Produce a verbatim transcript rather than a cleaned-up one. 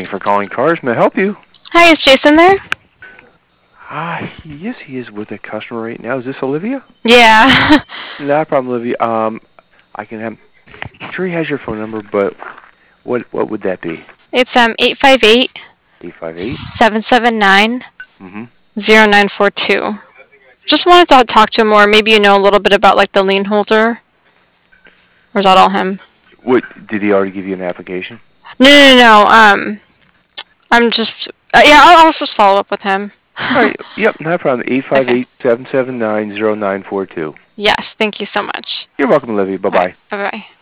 Thanks for calling Cars. May I help you? Hi, is Jason there? Ah, yes, he is with a customer right now. Is this Olivia? Yeah. Not a problem, Olivia. Um, I can have. I'm sure he has your phone number, but what what would that be? It's um eight five eight, Eight five eight. seven seven nine, Mm-hmm. zero nine four two. Just wanted to talk to him more. Maybe you know a little bit about like the lien holder. Or is that all him? What did he already give you an application? No, no, no. no, Um, I'm just. Uh, yeah, I'll, I'll just follow up with him. All right. Yep. Not a problem. Eight five Okay. eight seven seven nine zero nine four two. Yes. Thank you so much. You're welcome, Olivia. Bye All right. bye. Bye bye.